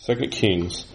2 Kings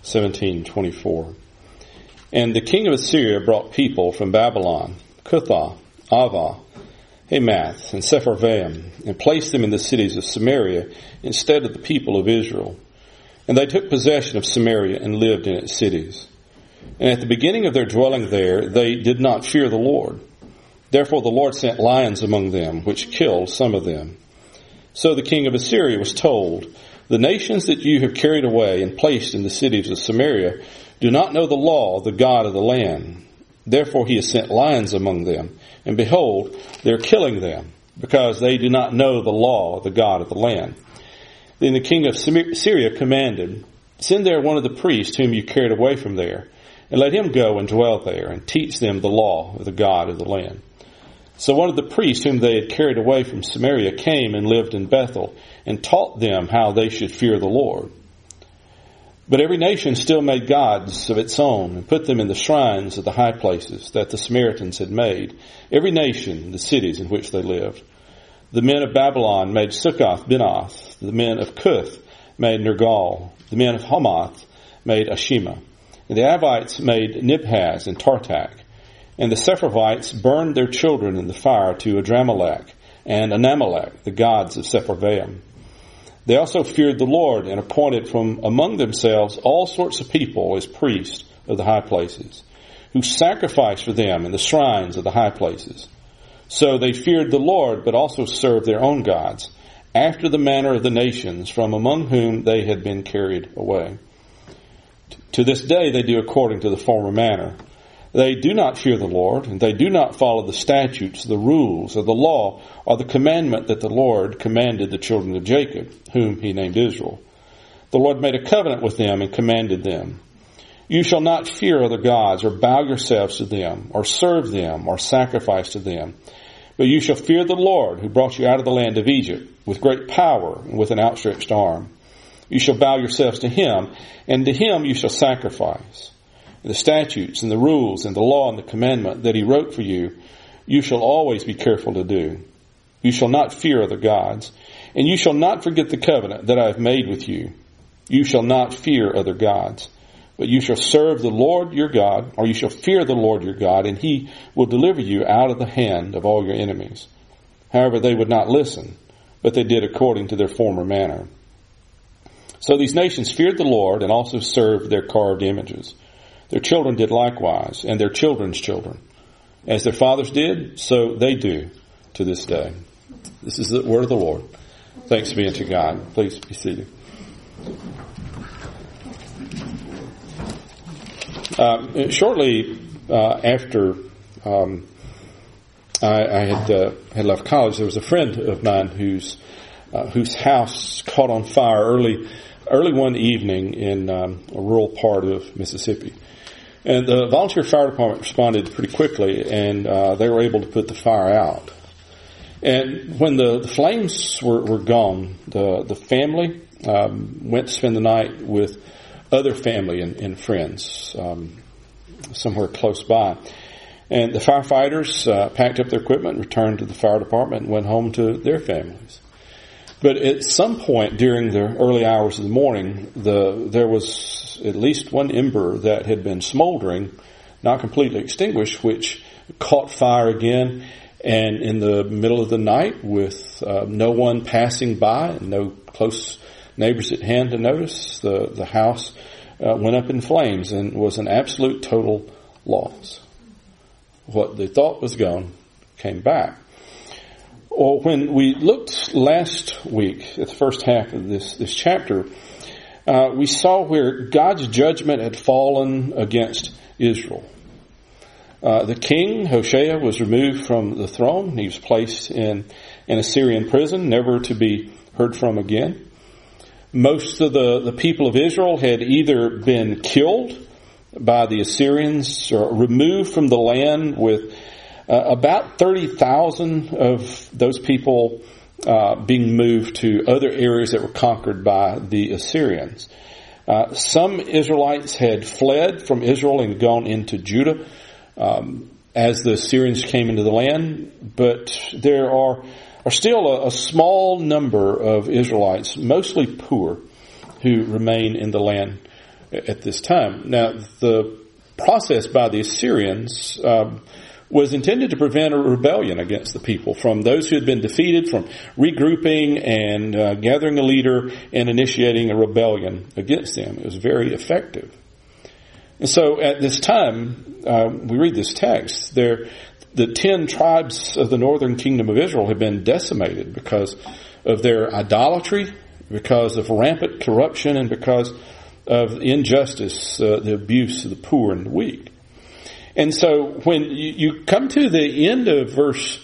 17:24. And the king of Assyria brought people from Babylon, Cuthah, Avah, Hamath, and Sepharvaim, and placed them in the cities of Samaria instead of the people of Israel. And they took possession of Samaria and lived in its cities. And at the beginning of their dwelling there, they did not fear the Lord. Therefore the Lord sent lions among them, which killed some of them. So the king of Assyria was told, the nations that you have carried away and placed in the cities of Samaria do not know the law of the God of the land. Therefore he has sent lions among them, and behold, they are killing them, because they do not know the law of the God of the land. Then the king of Syria commanded, send there one of the priests whom you carried away from there, and let him go and dwell there, and teach them the law of the God of the land. So one of the priests whom they had carried away from Samaria came and lived in Bethel, and taught them how they should fear the Lord. But every nation still made gods of its own, and put them in the shrines of the high places that the Samaritans had made, every nation in the cities in which they lived. The men of Babylon made Succoth-Benoth, the men of Cuth made Nergal, the men of Hamath made Ashima, and the Avites made Nibhaz and Tartak, and the Sepharvites burned their children in the fire to Adramelech and Anamelech, the gods of Sepharvaim. They also feared the Lord and appointed from among themselves all sorts of people as priests of the high places, who sacrificed for them in the shrines of the high places. So they feared the Lord, but also served their own gods, after the manner of the nations from among whom they had been carried away. To this day they do according to the former manner. They do not fear the Lord, and they do not follow the statutes, the rules, or the law, or the commandment that the Lord commanded the children of Jacob, whom he named Israel. The Lord made a covenant with them and commanded them, you shall not fear other gods, or bow yourselves to them, or serve them, or sacrifice to them. But you shall fear the Lord, who brought you out of the land of Egypt, with great power and with an outstretched arm. You shall bow yourselves to him, and to him you shall sacrifice. The statutes and the rules and the law and the commandment that he wrote for you, you shall always be careful to do. You shall not fear other gods, and you shall not forget the covenant that I have made with you. You shall not fear other gods, but you shall serve the Lord your God, or you shall fear the Lord your God, and he will deliver you out of the hand of all your enemies. However, they would not listen, but they did according to their former manner. So these nations feared the Lord and also served their carved images. Their children did likewise, and their children's children. As their fathers did, so they do to this day. This is the word of the Lord. Thanks be unto God. Please be seated. Shortly after I had left college, there was a friend of mine whose house caught on fire early one evening in a rural part of Mississippi. And the volunteer fire department responded pretty quickly, and they were able to put the fire out. And when the flames were gone, the family went to spend the night with other family and friends somewhere close by. And the firefighters packed up their equipment, returned to the fire department, and went home to their families. But at some point during the early hours of the morning, there was at least one ember that had been smoldering, not completely extinguished, which caught fire again. And in the middle of the night, with no one passing by and no close neighbors at hand to notice, the house went up in flames and was an absolute total loss. What they thought was gone came back. Well, when we looked last week at the first half of this chapter, we saw where God's judgment had fallen against Israel. The king, Hoshea, was removed from the throne. He was placed in an Assyrian prison, never to be heard from again. Most of the people of Israel had either been killed by the Assyrians or removed from the land, with about 30,000 of those people being moved to other areas that were conquered by the Assyrians. Some Israelites had fled from Israel and gone into Judah as the Assyrians came into the land, but there are still a small number of Israelites, mostly poor, who remain in the land at this time. Now, the process by the Assyrians was intended to prevent a rebellion against the people from those who had been defeated from regrouping and gathering a leader and initiating a rebellion against them. It was very effective. And so at this time, we read this text, the 10 tribes of the northern kingdom of Israel have been decimated because of their idolatry, because of rampant corruption, and because of injustice, the abuse of the poor and the weak. And so when you come to the end of verse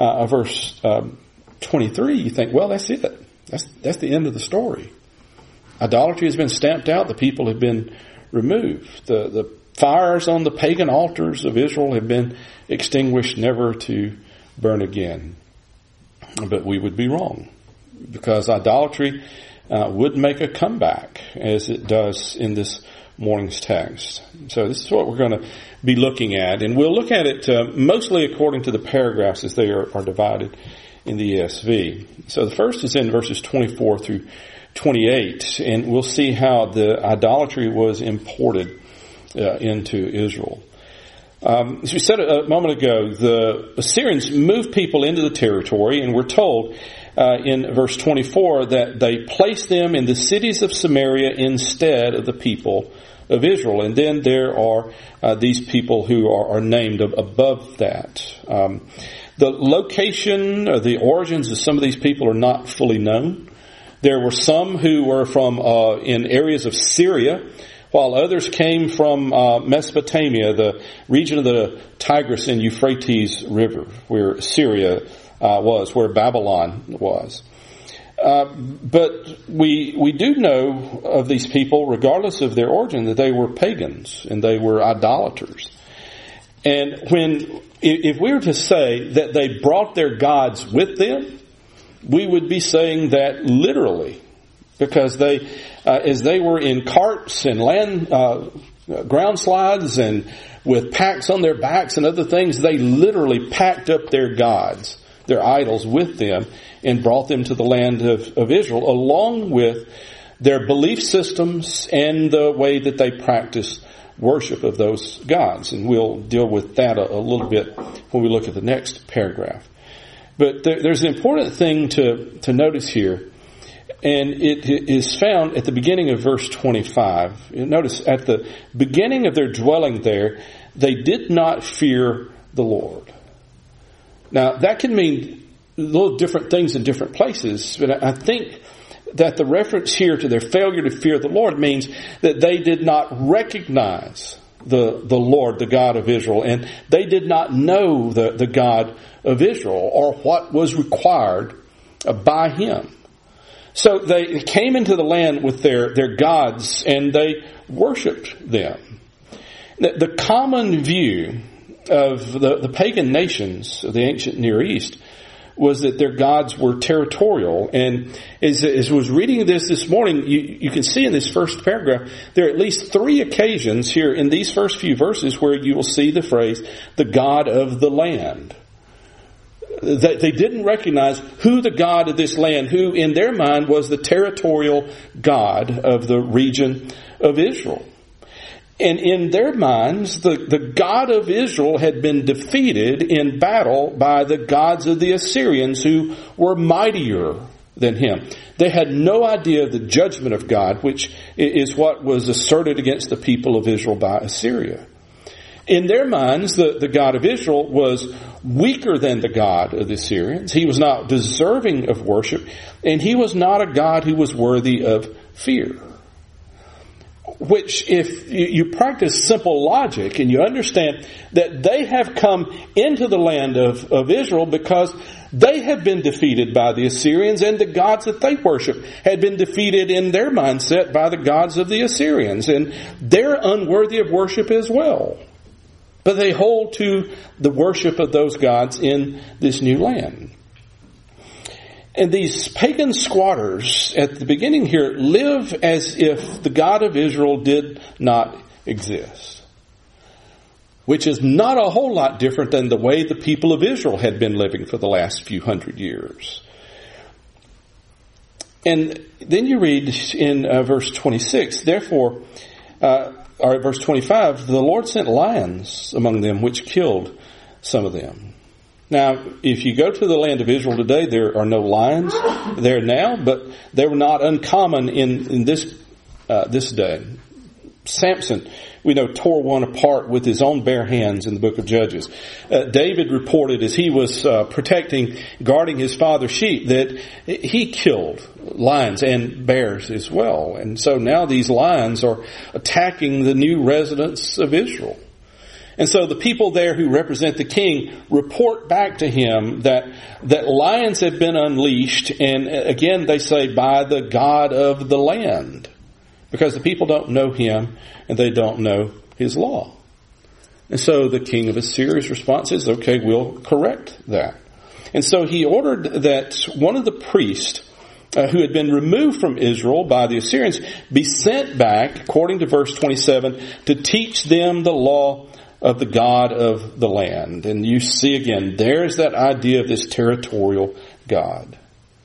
23, you think, well, that's it. That's the end of the story. Idolatry has been stamped out. The people have been removed. The fires on the pagan altars of Israel have been extinguished, never to burn again. But we would be wrong, because idolatry would make a comeback, as it does in this morning's text. So this is what we're going to be looking at, and we'll look at it mostly according to the paragraphs as they are divided in the ESV. So the first is in verses 24 through 28, and we'll see how the idolatry was imported into Israel. As we said a moment ago, the Assyrians moved people into the territory, and we're told in verse 24 that they placed them in the cities of Samaria instead of the people of Israel. And then there are these people who are named above that. The location or the origins of some of these people are not fully known. There were some who were from in areas of Syria, while others came from Mesopotamia, the region of the Tigris and Euphrates River, where Syria was, where Babylon was. But we do know of these people, regardless of their origin, that they were pagans and they were idolaters. And if we were to say that they brought their gods with them, we would be saying that literally, because they, as they were in carts and ground slides and with packs on their backs and other things, they literally packed up their gods, their idols, with them and brought them to the land of Israel, along with their belief systems and the way that they practiced worship of those gods. And we'll deal with that a little bit when we look at the next paragraph. But there's an important thing to notice here, and it is found at the beginning of verse 25. You notice at the beginning of their dwelling there, they did not fear the Lord. Now, that can mean little different things in different places, but I think that the reference here to their failure to fear the Lord means that they did not recognize the Lord, the God of Israel, and they did not know the God of Israel or what was required by Him. So they came into the land with their gods and they worshipped them. The common view of the pagan nations of the ancient Near East was that their gods were territorial. And as I was reading this morning, you can see in this first paragraph, there are at least 3 occasions here in these first few verses where you will see the phrase, the God of the land. That they didn't recognize who the God of this land, who in their mind was the territorial God of the region of Israel. And in their minds, the God of Israel had been defeated in battle by the gods of the Assyrians, who were mightier than him. They had no idea of the judgment of God, which is what was asserted against the people of Israel by Assyria. In their minds, the God of Israel was weaker than the God of the Assyrians. He was not deserving of worship, and he was not a God who was worthy of fear. Which, if you practice simple logic and you understand that they have come into the land of Israel because they have been defeated by the Assyrians, and the gods that they worship had been defeated in their mindset by the gods of the Assyrians, and they're unworthy of worship as well. But they hold to the worship of those gods in this new land. And these pagan squatters at the beginning here live as if the God of Israel did not exist. Which is not a whole lot different than the way the people of Israel had been living for the last few hundred years. And then you read in verse 26, therefore, or verse 25, the Lord sent lions among them which killed some of them. Now, if you go to the land of Israel today, there are no lions there now, but they were not uncommon in this day. Samson, we know, tore one apart with his own bare hands in the book of Judges. David reported as he was guarding his father's sheep, that he killed lions and bears as well. And so now these lions are attacking the new residents of Israel. And so the people there who represent the king report back to him that lions have been unleashed, and again they say, by the God of the land. Because the people don't know him and they don't know his law. And so the king of Assyria's response is, okay, we'll correct that. And so he ordered that one of the priests who had been removed from Israel by the Assyrians be sent back, according to verse 27, to teach them the law of the God of the land. And you see again, there's that idea of this territorial God.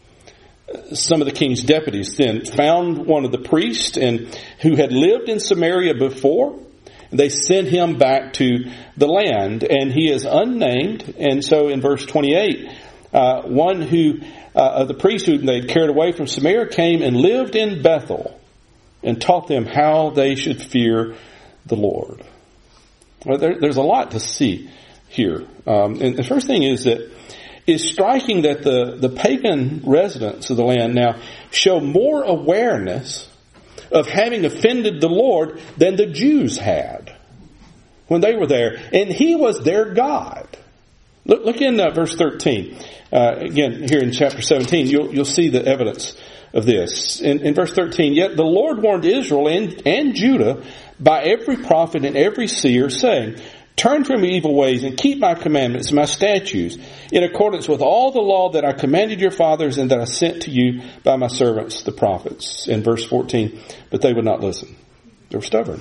Some of the king's deputies then found one of the priests who had lived in Samaria before. They sent him back to the land, and he is unnamed. And so in verse 28, one of the priests who they had carried away from Samaria came and lived in Bethel and taught them how they should fear the Lord. Well, there's a lot to see here. And the first thing is striking that the pagan residents of the land now show more awareness of having offended the Lord than the Jews had when they were there. And he was their God. Look in verse 13. Again, here in chapter 17, you'll see the evidence of this. In verse 13, yet the Lord warned Israel and Judah by every prophet and every seer, saying, turn from your evil ways and keep my commandments and my statutes in accordance with all the law that I commanded your fathers and that I sent to you by my servants, the prophets. In verse 14, but they would not listen. They were stubborn,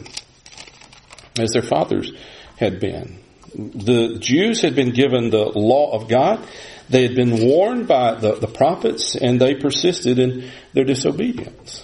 as their fathers had been. The Jews had been given the law of God. They had been warned by the prophets, and they persisted in their disobedience.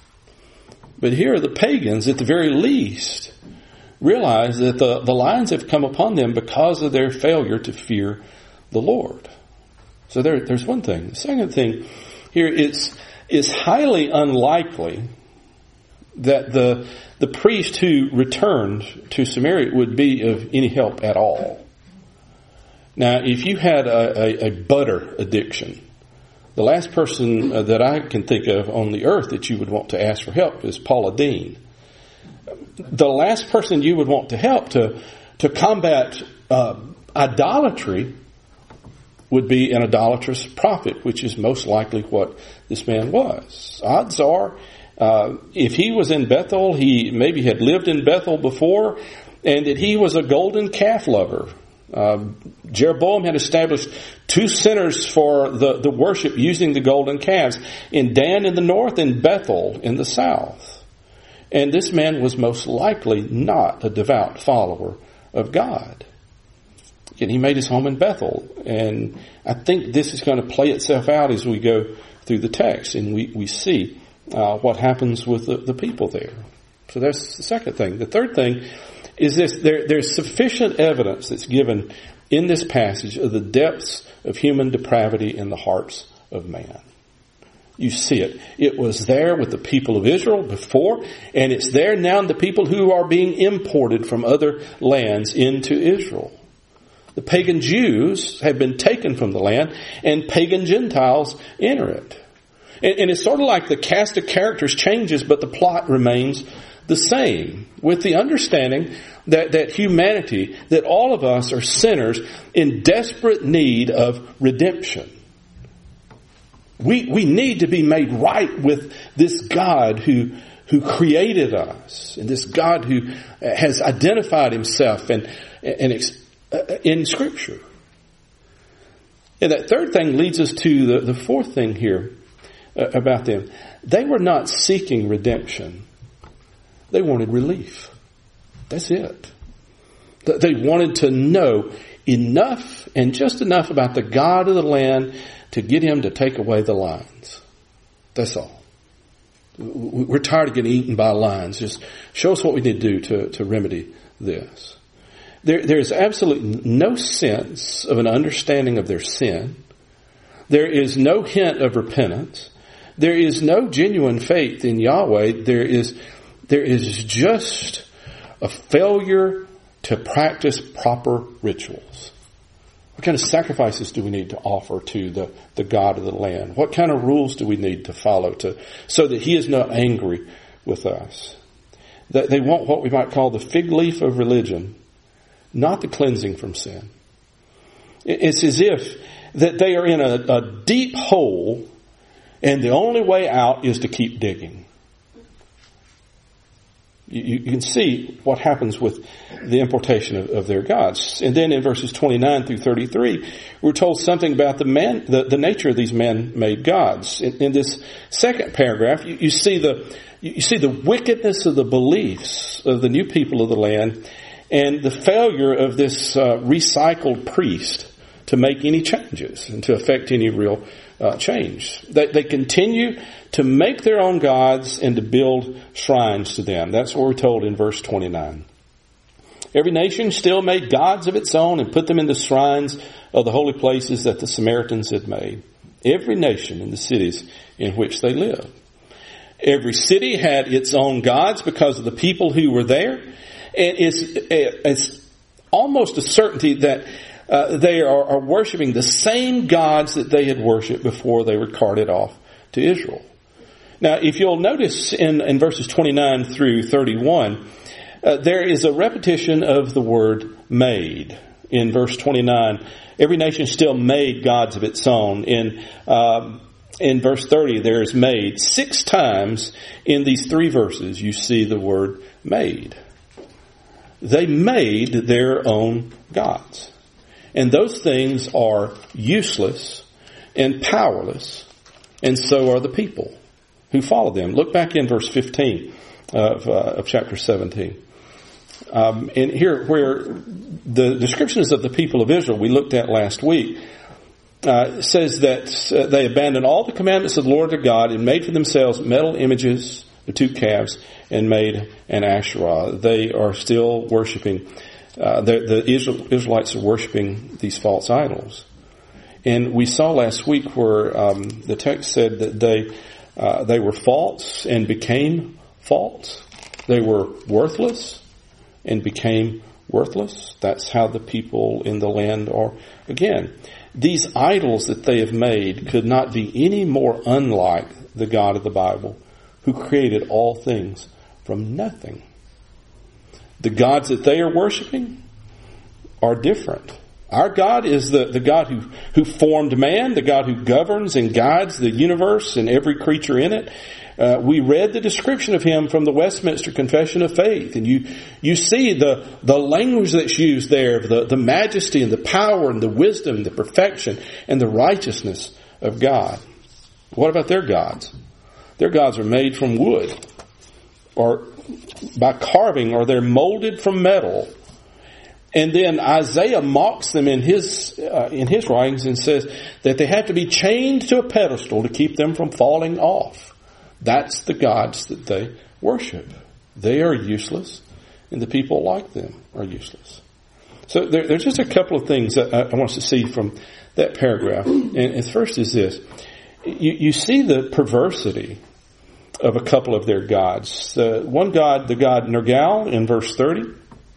But here the pagans, at the very least, realize that the lions have come upon them because of their failure to fear the Lord. So there's one thing. The second thing here is highly unlikely that the priest who returned to Samaria would be of any help at all. Now, if you had a butter addiction, the last person that I can think of on the earth that you would want to ask for help is Paula Deen. The last person you would want to help to combat idolatry would be an idolatrous prophet, which is most likely what this man was. Odds are, if he was in Bethel, he maybe had lived in Bethel before, and that he was a golden calf lover. Jeroboam had established 2 centers for the worship using the golden calves, in Dan in the north and Bethel in the south. And this man was most likely not a devout follower of God. And he made his home in Bethel. And I think this is going to play itself out as we go through the text, and we see what happens with the people there. So that's the second thing. The third thing is this. There's sufficient evidence that's given in this passage of the depths of human depravity in the hearts of man. You see it. It was there with the people of Israel before, and it's there now in the people who are being imported from other lands into Israel. The pagan Jews have been taken from the land, and pagan Gentiles enter it. And it's sort of like the cast of characters changes, but the plot remains the same, with the understanding that humanity, that all of us are sinners in desperate need of redemption. We need to be made right with this God who created us, and this God who has identified himself and in Scripture. And that third thing leads us to the fourth thing here about them. They were not seeking redemption. They wanted relief. That's it. They wanted to know enough and just enough about the God of the land to get him to take away the lions. That's all. We're tired of getting eaten by lions. Just show us what we need to do to remedy this. There's absolutely no sense of an understanding of their sin. There is no hint of repentance. There is no genuine faith in Yahweh. There is just a failure to practice proper rituals. What kind of sacrifices do we need to offer to the God of the land? What kind of rules do we need to follow so that He is not angry with us? They want what we might call the fig leaf of religion, not the cleansing from sin. It's as if that they are in a deep hole and the only way out is to keep digging. You can see what happens with the importation of their gods. And then in verses 29 through 33, we're told something about the nature of these man-made gods. In this second paragraph, you see the wickedness of the beliefs of the new people of the land and the failure of this recycled priest to make any changes and to affect any real change. They continue to make their own gods and to build shrines to them. That's what we're told in verse 29. Every nation still made gods of its own and put them in the shrines of the holy places that the Samaritans had made. Every nation in the cities in which they lived. Every city had its own gods because of the people who were there. And it's almost a certainty that they are worshiping the same gods that they had worshipped before they were carted off to Israel. Now, if you'll notice in verses 29 through 31, there is a repetition of the word made. In verse 29, every nation still made gods of its own. In verse 30, there is made. 6 times in these 3 verses, you see the word made. They made their own gods. And those things are useless and powerless, and so are the people who follow them. Look back in verse 15 of chapter 17. And here, where the descriptions of the people of Israel we looked at last week, says that they abandoned all the commandments of the Lord their God and made for themselves metal images, the 2 calves, and made an Asherah. They are still worshiping. The Israelites are worshiping these false idols. And we saw last week where the text said that they were false and became false. They were worthless and became worthless. That's how the people in the land are. Again, these idols that they have made could not be any more unlike the God of the Bible, who created all things from nothing. The gods that they are worshiping are different. Our God is the God who formed man, the God who governs and guides the universe and every creature in it. We read the description of Him from the Westminster Confession of Faith, and you see the language that's used there, the majesty and the power and the wisdom and the perfection and the righteousness of God. What about their gods? Their gods are made from wood, or by carving, or they're molded from metal. And then Isaiah mocks them in his writings and says that they have to be chained to a pedestal to keep them from falling off. That's the gods that they worship. They are useless, and the people like them are useless. So there's just a couple of things that I want us to see from that paragraph. And first is this. You see the perversity of a couple of their gods. One god, the god Nergal in verse 30,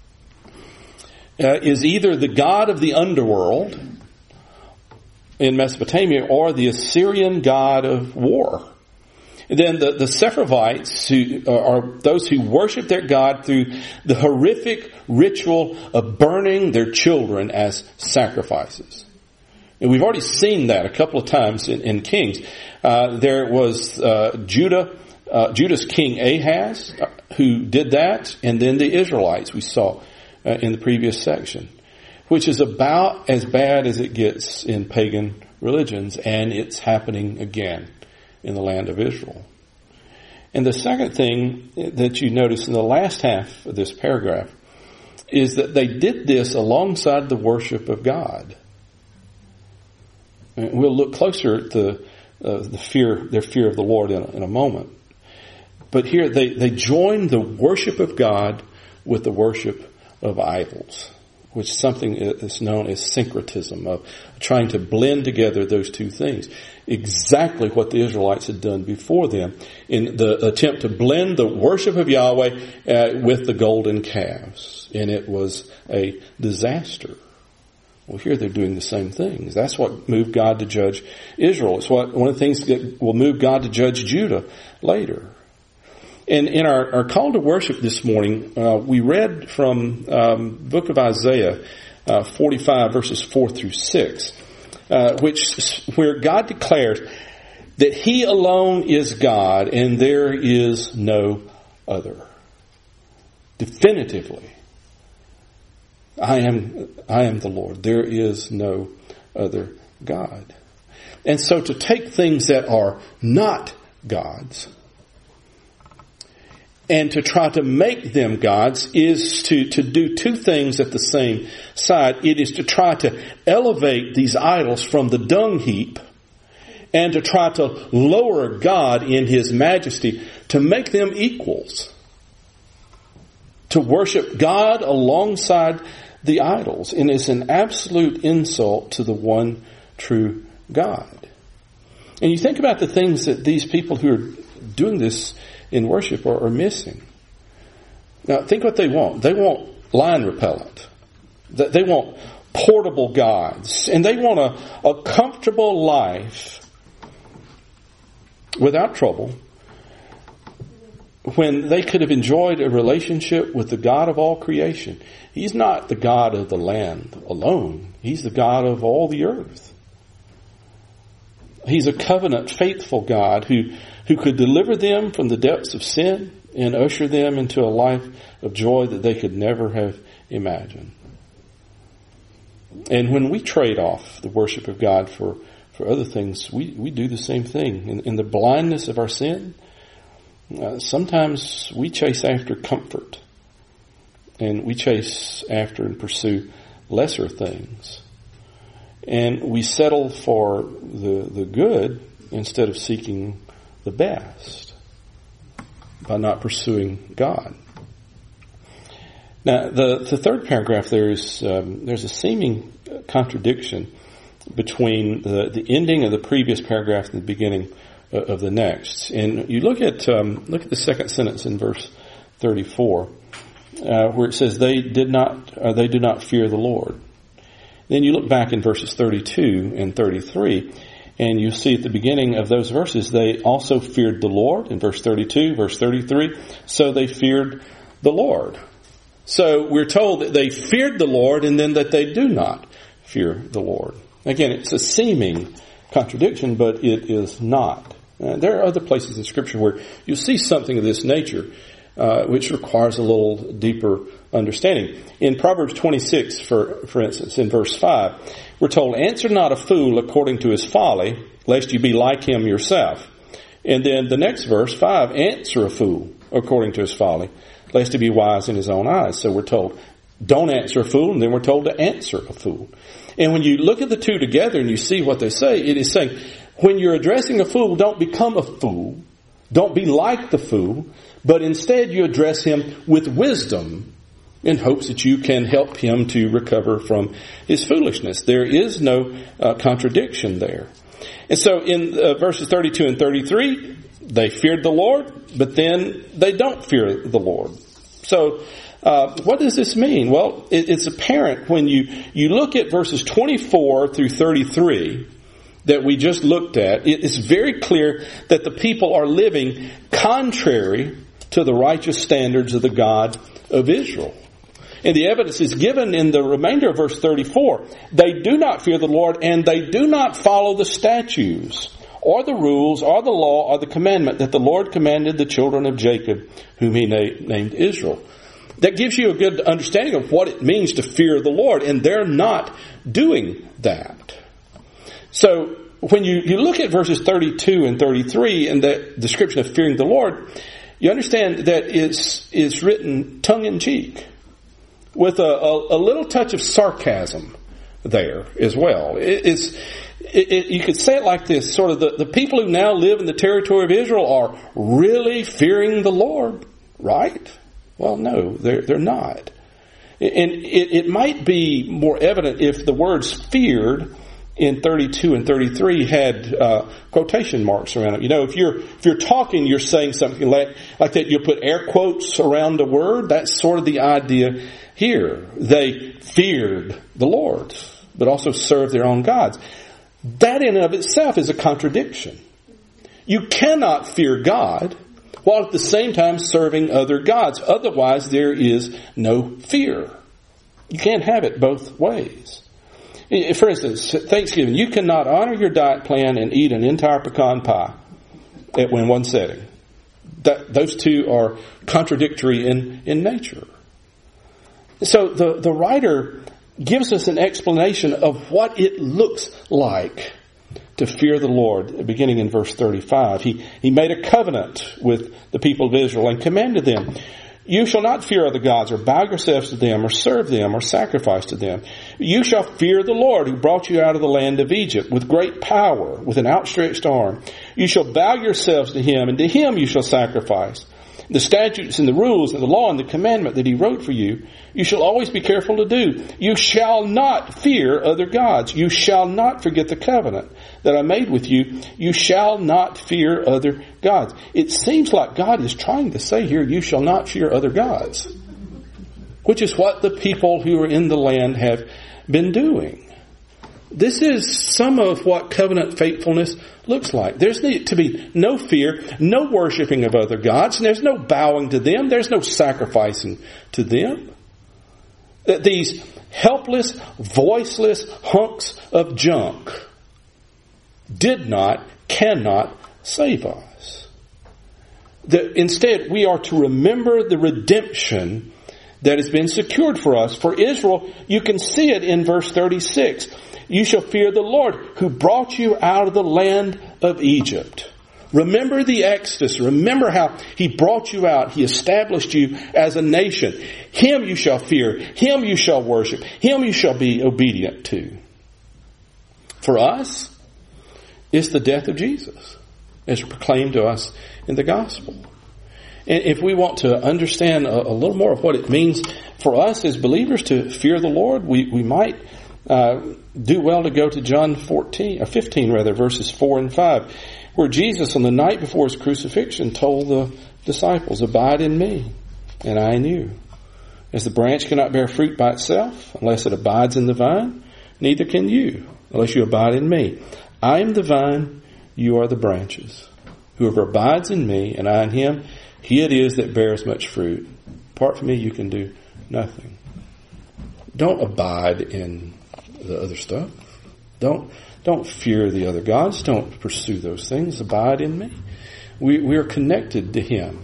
is either the god of the underworld in Mesopotamia or the Assyrian god of war. And then the Sepharvites, who are those who worship their god through the horrific ritual of burning their children as sacrifices. And we've already seen that a couple of times in Kings. There was Judah's king Ahaz who did that, and then the Israelites we saw in the previous section, which is about as bad as it gets in pagan religions, and it's happening again in the land of Israel. And the second thing that you notice in the last half of this paragraph is that they did this alongside the worship of God. And we'll look closer at the their fear of the Lord in a moment. But here they join the worship of God with the worship of idols, which is something is known as syncretism, of trying to blend together those two things. Exactly what the Israelites had done before them in the attempt to blend the worship of Yahweh with the golden calves. And it was a disaster. Well, here they're doing the same things. That's what moved God to judge Israel. It's one of the things that will move God to judge Judah later. And in our call to worship this morning, we read from book of Isaiah 45 verses 4 through 6, where God declares that He alone is God and there is no other. Definitively, I am the Lord. There is no other God. And so to take things that are not God's and to try to make them gods is to do two things at the same side. It is to try to elevate these idols from the dung heap and to try to lower God in His majesty to make them equals. To worship God alongside the idols. And it's an absolute insult to the one true God. And you think about the things that these people who are doing this in worship are missing. Now, think what they want. They want lion repellent. They want portable gods. And they want a comfortable life without trouble when they could have enjoyed a relationship with the God of all creation. He's not the God of the land alone. He's the God of all the earth. He's a covenant, faithful God who could deliver them from the depths of sin and usher them into a life of joy that they could never have imagined. And when we trade off the worship of God for other things, we do the same thing. In the blindness of our sin, sometimes we chase after comfort. And we chase after and pursue lesser things. And we settle for the good instead of seeking the best by not pursuing God. Now, the third paragraph there's a seeming contradiction between the ending of the previous paragraph and the beginning of the next. And you look at the second sentence in verse 34, where it says they do not fear the Lord. Then you look back in verses 32 and 33, and you see at the beginning of those verses, they also feared the Lord. In verse 32, verse 33, so they feared the Lord. So we're told that they feared the Lord and then that they do not fear the Lord. Again, it's a seeming contradiction, but it is not. There are other places in Scripture where you'll see something of this nature, which requires a little deeper understanding. In Proverbs 26, for instance, in verse 5, we're told, answer not a fool according to his folly, lest you be like him yourself. And then the next verse, 5, answer a fool according to his folly, lest he be wise in his own eyes. So we're told, don't answer a fool, and then we're told to answer a fool. And when you look at the two together and you see what they say, it is saying, when you're addressing a fool, don't become a fool. Don't be like the fool, but instead you address him with wisdom in hopes that you can help him to recover from his foolishness. There is no contradiction there. And so in verses 32 and 33, they feared the Lord, but then they don't fear the Lord. So what does this mean? Well, it's apparent when you look at verses 24 through 33 that we just looked at. It is very clear that the people are living contrary to the righteous standards of the God of Israel. And the evidence is given in the remainder of verse 34. They do not fear the Lord, and they do not follow the statutes, or the rules, or the law, or the commandment that the Lord commanded the children of Jacob, whom He named Israel. That gives you a good understanding of what it means to fear the Lord, and they're not doing that. So when you look at verses 32 and 33 and that description of fearing the Lord, you understand that it's written tongue-in-cheek with a little touch of sarcasm there as well. You could say it like this, sort of the people who now live in the territory of Israel are really fearing the Lord, right? Well, no, they're not. And it might be more evident if the words feared in 32 and 33 had quotation marks around it. You know, if you're talking, you're saying something like that, you'll put air quotes around the word. That's sort of the idea here. They feared the Lord, but also served their own gods. That in and of itself is a contradiction. You cannot fear God while at the same time serving other gods. Otherwise, there is no fear. You can't have it both ways. For instance, Thanksgiving, you cannot honor your diet plan and eat an entire pecan pie in one setting. Those two are contradictory in nature. So the writer gives us an explanation of what it looks like to fear the Lord, beginning in verse 35. He made a covenant with the people of Israel and commanded them, "You shall not fear other gods or bow yourselves to them or serve them or sacrifice to them. You shall fear the Lord who brought you out of the land of Egypt with great power, with an outstretched arm. You shall bow yourselves to him, and to him you shall sacrifice. The statutes and the rules and the law and the commandment that he wrote for you, you shall always be careful to do. You shall not fear other gods. You shall not forget the covenant that I made with you. You shall not fear other gods." It seems like God is trying to say here, you shall not fear other gods, which is what the people who are in the land have been doing. This is some of what covenant faithfulness looks like. There's to be no fear, no worshiping of other gods, and there's no bowing to them. There's no sacrificing to them. These helpless, voiceless hunks of junk cannot save us. Instead, we are to remember the redemption that has been secured for us. For Israel, you can see it in verse 36. "You shall fear the Lord who brought you out of the land of Egypt." Remember the Exodus. Remember how he brought you out. He established you as a nation. Him you shall fear. Him you shall worship. Him you shall be obedient to. For us, it's the death of Jesus as proclaimed to us in the gospel. And if we want to understand a little more of what it means for us as believers to fear the Lord, we might do well to go to John 15, verses 4 and 5, where Jesus on the night before his crucifixion told the disciples, "Abide in me, and I in you. As the branch cannot bear fruit by itself unless it abides in the vine, neither can you unless you abide in me. I am the vine, you are the branches. Whoever abides in me and I in him, he it is that bears much fruit. Apart from me, you can do nothing." Don't abide in the other stuff. Don't fear the other gods. Don't pursue those things. Abide in me. We are connected to him.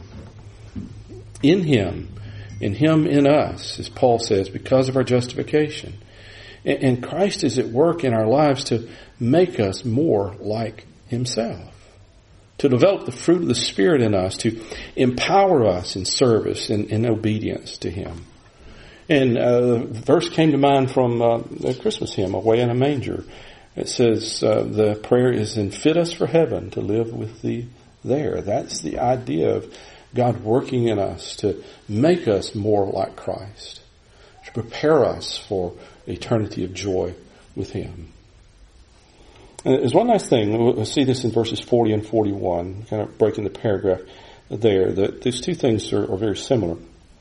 In him in us, as Paul says, because of our justification. And Christ is at work in our lives to make us more like himself. To develop the fruit of the Spirit in us, to empower us in service and in obedience to him. And a verse came to mind from the Christmas hymn, "Away in a Manger." It says, the prayer is, "And fit us for heaven to live with thee there." That's the idea of God working in us to make us more like Christ, to prepare us for eternity of joy with him. And there's one last thing. We'll see this in verses 40 and 41, kind of breaking the paragraph there. That these two things are very similar.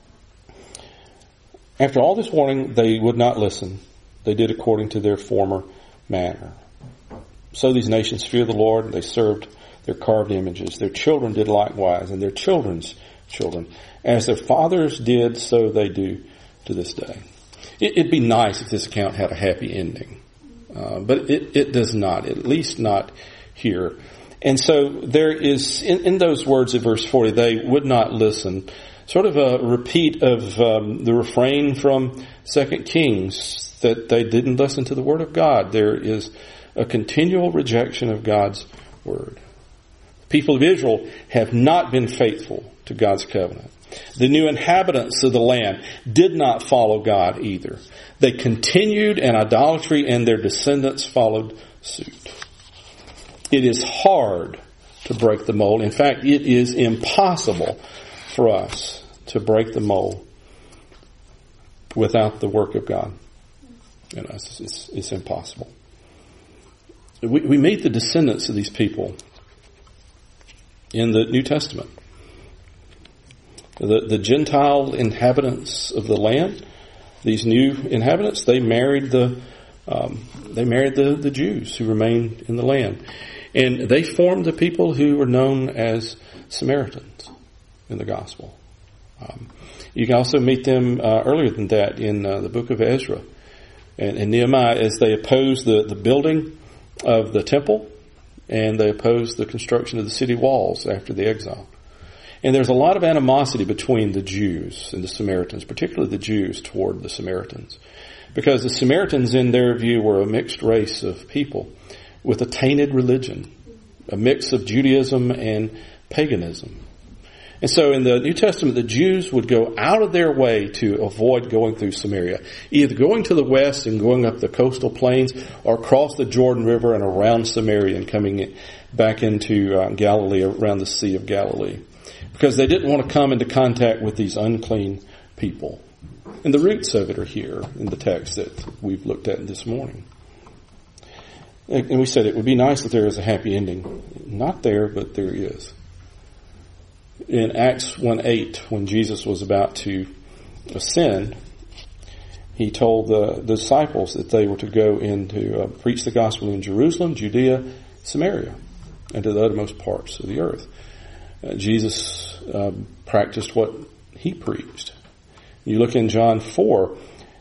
After all this warning, they would not listen. They did according to their former manner. So these nations feared the Lord, and they served their carved images. Their children did likewise, and their children's children. As their fathers did, so they do to this day. It'd be nice if this account had a happy ending. But it does not, at least not here. And so there is, in those words of verse 40, they would not listen, sort of a repeat of the refrain from 2 Kings, that they didn't listen to the word of God. There is a continual rejection of God's word. The people of Israel have not been faithful to God's covenant. The new inhabitants of the land did not follow God either. They continued in idolatry, and their descendants followed suit. It is hard to break the mold. In fact, it is impossible for us to break the mold without the work of God in us. It's impossible. We meet the descendants of these people in the New Testament. The Gentile inhabitants of the land, these new inhabitants, they married the Jews who remained in the land. And they formed the people who were known as Samaritans in the gospel. You can also meet them earlier than that in the book of Ezra and Nehemiah, as they opposed the building of the temple, and they opposed the construction of the city walls after the exile. And there's a lot of animosity between the Jews and the Samaritans, particularly the Jews toward the Samaritans, because the Samaritans, in their view, were a mixed race of people with a tainted religion, a mix of Judaism and paganism. And so in the New Testament, the Jews would go out of their way to avoid going through Samaria, either going to the west and going up the coastal plains, or across the Jordan River and around Samaria and coming back into Galilee, around the Sea of Galilee, because they didn't want to come into contact with these unclean people. And the roots of it are here in the text that we've looked at this morning. And we said it would be nice if there is a happy ending. Not there, but there is. In Acts 1:8, when Jesus was about to ascend, he told the disciples that they were to go in to preach the gospel in Jerusalem, Judea, Samaria, and to the uttermost parts of the earth. Jesus practiced what he preached. You look in John 4,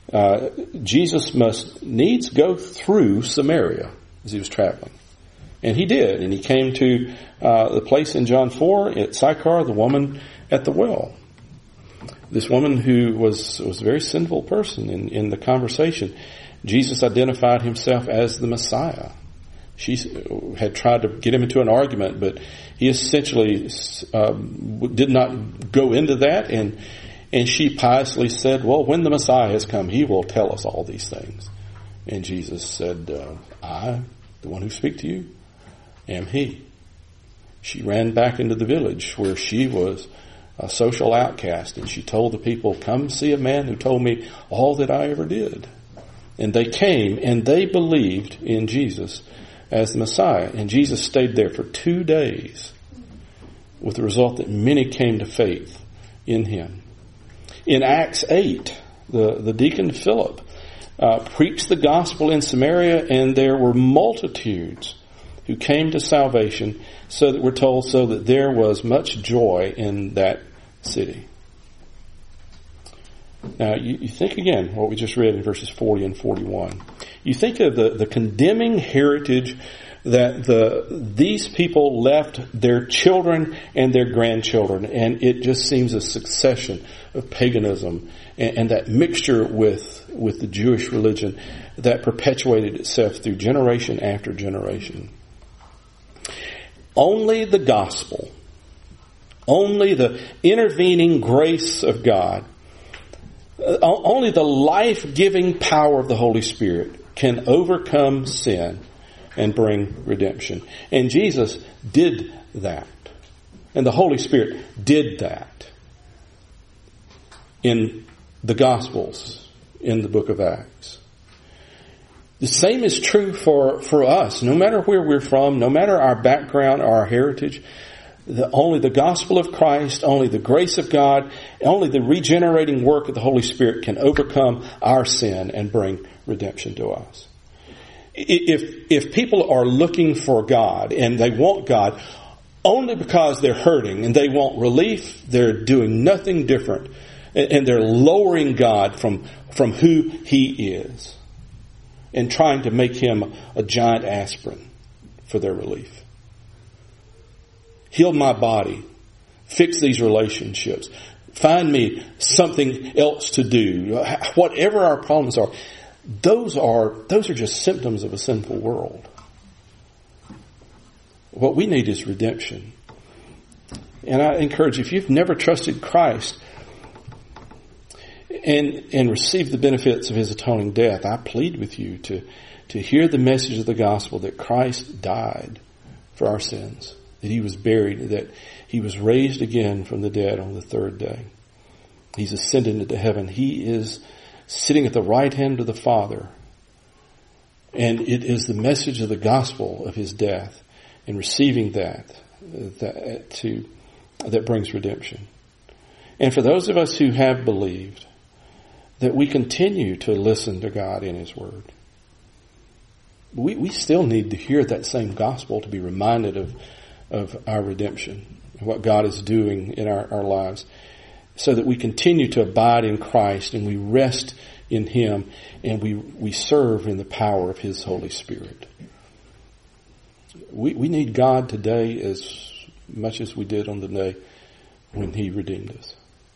Jesus must needs go through Samaria as he was traveling. And he did. And he came to the place in John 4 at Sychar, the woman at the well. This woman who was a very sinful person in the conversation. Jesus identified himself as the Messiah. She had tried to get him into an argument, but he essentially did not go into that. And she piously said, well, when the Messiah has come, he will tell us all these things. And Jesus said, I, the one who speak to you, am he. She ran back into the village where she was a social outcast, and she told the people, come see a man who told me all that I ever did. And they came, and they believed in Jesus as the Messiah. And Jesus stayed there for 2 days, with the result that many came to faith in him. In Acts 8, the deacon Philip preached the gospel in Samaria, and there were multitudes who came to salvation, so that we're told, so that there was much joy in that city. Now, you think again what we just read in verses 40 and 41. You think of the condemning heritage that these people left their children and their grandchildren, and it just seems a succession of paganism and that mixture with the Jewish religion that perpetuated itself through generation after generation. Only the gospel, only the intervening grace of God, only the life-giving power of the Holy Spirit can overcome sin and bring redemption. And Jesus did that. And the Holy Spirit did that in the Gospels, in the book of Acts. The same is true for us. No matter where we're from, no matter our background or our heritage, only the gospel of Christ, only the grace of God, only the regenerating work of the Holy Spirit can overcome our sin and bring redemption to us. If people are looking for God and they want God only because they're hurting and they want relief, they're doing nothing different, and they're lowering God from who he is and trying to make him a giant aspirin for their relief. Heal my body. Fix these relationships. Find me something else to do. Whatever our problems are, those are just symptoms of a sinful world. What we need is redemption. And I encourage you, if you've never trusted Christ and received the benefits of his atoning death, I plead with you to hear the message of the gospel that Christ died for our sins, that he was buried, that he was raised again from the dead on the third day. He's ascended into heaven. He is sitting at the right hand of the Father. And it is the message of the gospel of his death and receiving that brings redemption. And for those of us who have believed, that we continue to listen to God in his word. We still need to hear that same gospel to be reminded of our redemption and what God is doing in our lives, so that we continue to abide in Christ and we rest in him and we serve in the power of his Holy Spirit. We need God today as much as we did on the day when he redeemed us.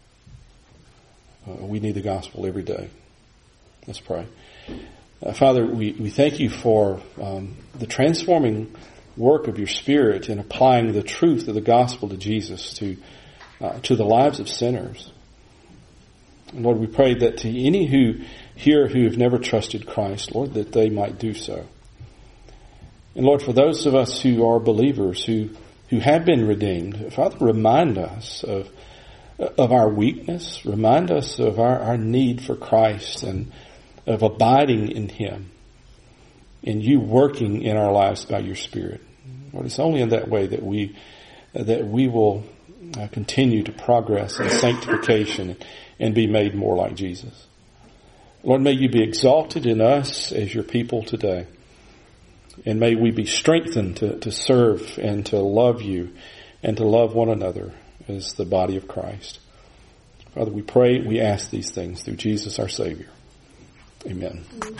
We need the gospel every day. Let's pray. Father, we thank you for the transforming work of your Spirit in applying the truth of the gospel to Jesus to the lives of sinners. And Lord, we pray that to any who have never trusted Christ, Lord, that they might do so. And Lord, for those of us who are believers, who have been redeemed, Father, remind us of our weakness, remind us of our need for Christ and of abiding in him, and you working in our lives by your Spirit. Lord, it's only in that way that we will continue to progress in sanctification and be made more like Jesus. Lord, may you be exalted in us as your people today. And may we be strengthened to serve and to love you and to love one another as the body of Christ. Father, we pray, we ask these things through Jesus our Savior. Amen.